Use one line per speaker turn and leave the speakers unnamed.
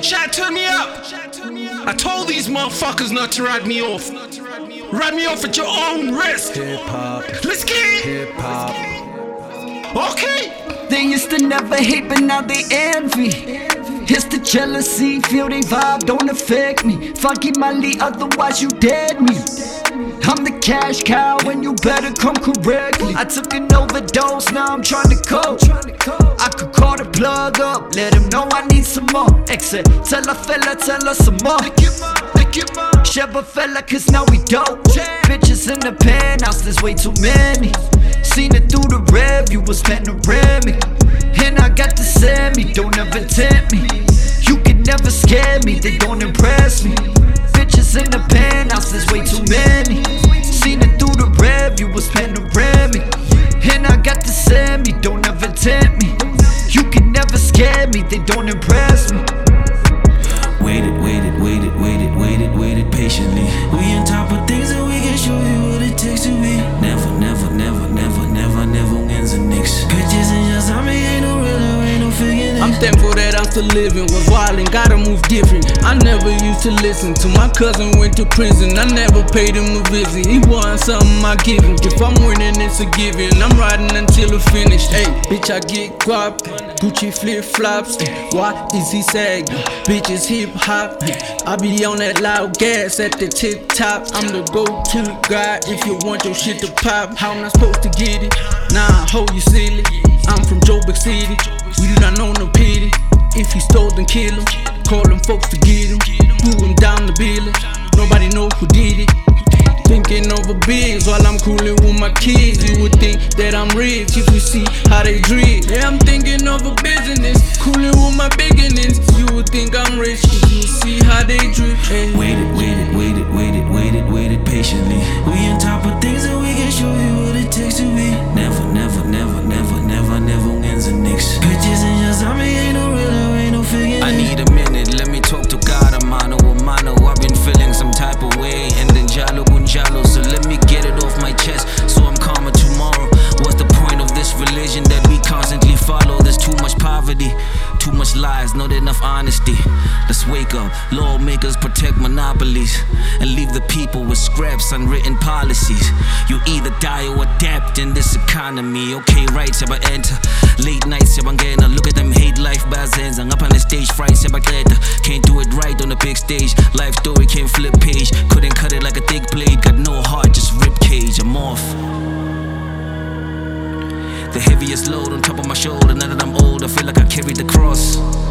chat, turn me up. I told these motherfuckers not to write me off. Write me off at your own risk.
Hip hop,
Let's get it.
hip hop.
Okay.
They used to never hate, but now they envy. It's the jealousy, feel they vibe, don't affect me. Funky Molly, otherwise you dead me. I'm the cash cow and you better come correctly. I took an overdose, now I'm trying to cope. I could call the plug up, let him know I need some more. Exit, tell a fella, tell us some more. Shove a fella, cause now we dope. Bitches in the penthouse, there's way too many. Seen it through the rev, you was panoramic. And I got the semi, don't ever tempt me. You can never scare me, they don't impress me. Bitches in the penthouse, there's way too many. Seen it through the rev, you was panoramic. And I got the semi, don't ever tempt me. You can never scare me, they don't impress me.
Waited patiently. We on top of things and we can show you what it takes to be. Never wins and nicks. Bitches and just I mean, ain't no real, ain't no figuring.
I'm thankful that I'm still living. Was wild and gotta move different. I never used to listen to my cousin went to prison. I never paid him a visit. He wanted something I give him. If I'm winning, it's a given. I'm riding until it's finished. Hey, bitch, I get guap. Gucci flip flops. Why is he sagging? Bitches hip hop. I be on that loud gas at the tip top. I'm the go-to guy if you want your shit to pop. How am I supposed to get it? Nah, ho, you silly. I'm from Joburg City. We do not know no pity. If he stole, then kill him. Call them folks to get him. Blew him down the building. Nobody know who did it. Thinking over bigs while I'm coolin' with my kids. You would think that I'm rich if you see how they drip. Yeah, I'm thinking over business, coolin' with my beginnings. You would think I'm rich if you see how they drip. Hey.
Waited patiently. We on top of things and we can show you what it takes to be. Never wins and nicks. Bitches and just I mean, ain't no real, ain't no figuring.
I need a minute, let me talk to God, a mano. I've been feeling some type of way, and then jalo, so let me get it off my chest, so I'm calmer tomorrow. What's the point of this religion that we constantly follow? There's too much poverty, too much lies, not enough honesty. Let's wake up, lawmakers protect monopolies, and leave the people with scraps, unwritten policies. You either die or adapt in this economy. Okay, right, seba enter. Late nights, seba ngena. Look at them hate life bazenza. Ngapha on the stage fright, seba qeda. Can't do it right on the big stage. Life story can't flip page. Couldn't cut it like a thick blade. Got no heart, just rib cage. I'm off. The heaviest load on top of my shoulder. Now that I'm old, I feel like I carried the cross.